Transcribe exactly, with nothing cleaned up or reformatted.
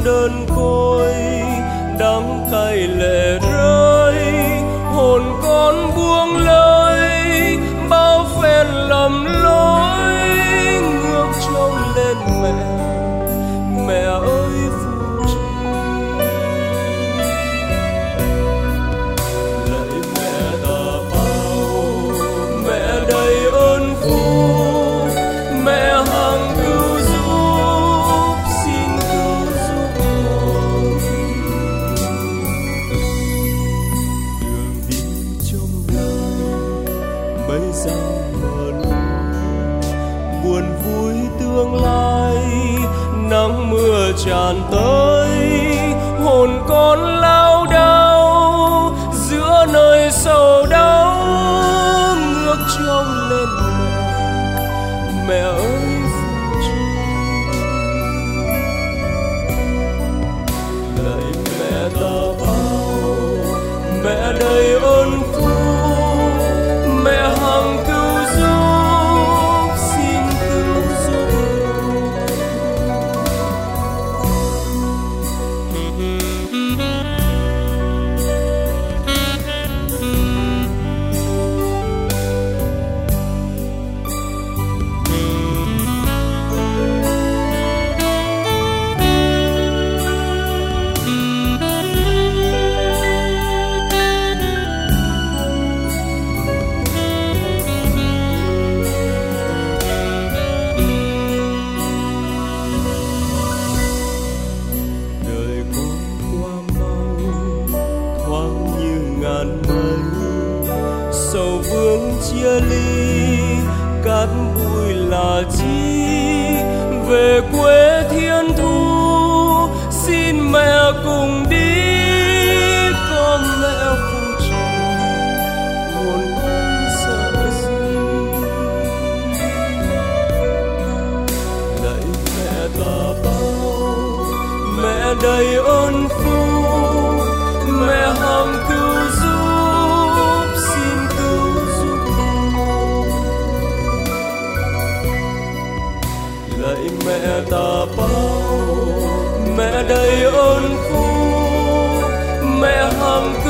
đơn côi, đắng cay lệ rơi, hồn con buông lơi, bao phen lầm lỗi ngước trông lên mẹ, mẹ ơi phù trì. Lạy mẹ tà bao, mẹ đầy ơn phúc, mẹ hằng cứu giúp, xin cứu giúp con. Đường đi trong gai mây giăng mờ lung, buồn vui tương lai nắng mưa tràn tới, hồn con lao đao giữa nơi sầu đau, ngước trông lên mẹ, mẹ ơi phù trì. Lạy mẹ tà bao, mẹ đầy ơn phúc, mẹ hằng cứu giúp, xin cứu giúp sầu vương chia ly, cát bụi là chi, về quê thiên thu xin mẹ cùng đi, có mẹ phù trì hồn con sợ gì. Lạy mẹ tà bao, mẹ đầy ơn phúc, mẹ hằng cứu giúp, xin cứu giúp con. Lạy mẹ tà bao, mẹ đầy ơn phúc, mẹ hằng